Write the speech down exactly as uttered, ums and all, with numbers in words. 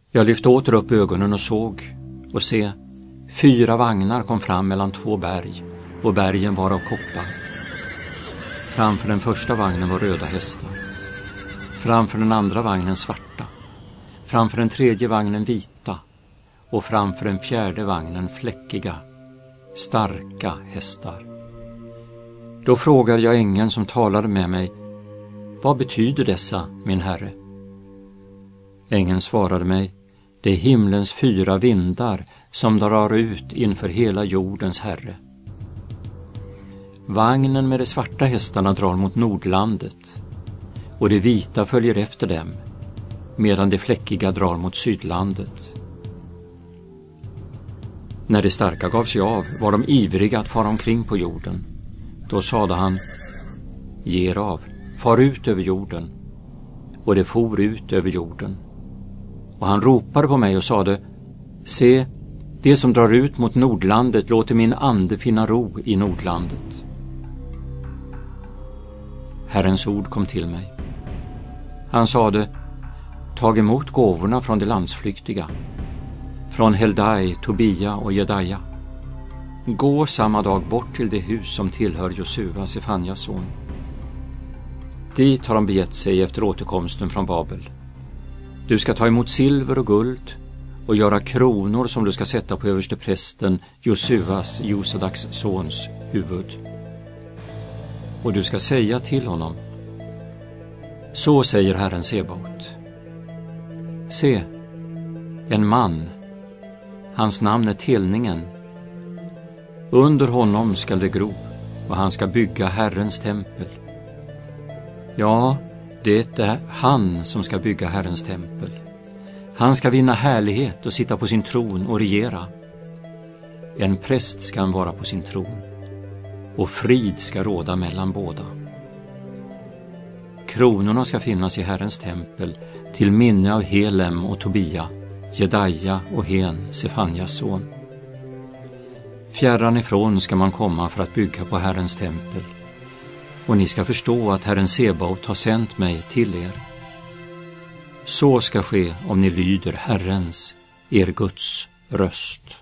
Jag lyfte åter upp ögonen och såg, och se, fyra vagnar kom fram mellan två berg, och bergen var av koppar. Framför den första vagnen var röda hästar, framför den andra vagnen svarta, framför den tredje vagnen vita, och framför den fjärde vagnen fläckiga, starka hästar. Då frågade jag ängeln som talade med mig: vad betyder dessa, min herre? Ängeln svarade mig: det är himlens fyra vindar som drar ut inför hela jordens herre. Vagnen med de svarta hästarna drar mot Nordlandet, och de vita följer efter dem, medan de fläckiga drar mot Sydlandet. När de starka gav sig av var de ivriga att fara omkring på jorden. Då sade han: ge er av, far ut över jorden. Och det for ut över jorden. Och han ropade på mig och sade: se, det som drar ut mot Nordlandet låter min ande finna ro i Nordlandet. Herrens ord kom till mig. Han sade: tag emot gåvorna från de landsflyktiga, från Heldai, Tobia och Jedaja. Gå samma dag bort till det hus som tillhör Josua, Sefanjas son. Dit har de begett sig efter återkomsten från Babel. Du ska ta emot silver och guld och göra kronor som du ska sätta på överste prästen Josuas, Josadaks sons, huvud. Och du ska säga till honom: så säger Herren Sebaot. Se, en man, hans namn är Telningen. Under honom skall det gro, och han ska bygga Herrens tempel. Ja, det är han som ska bygga Herrens tempel. Han ska vinna härlighet och sitta på sin tron och regera. En präst ska han vara på sin tron, och frid ska råda mellan båda. Kronorna ska finnas i Herrens tempel till minne av Helem och Tobia, Jedaja och Hen, Sefanjas son. Fjärran ifrån ska man komma för att bygga på Herrens tempel, och ni ska förstå att Herren Sebaot har sänt mig till er. Så ska ske om ni lyder Herrens, er Guds, röst.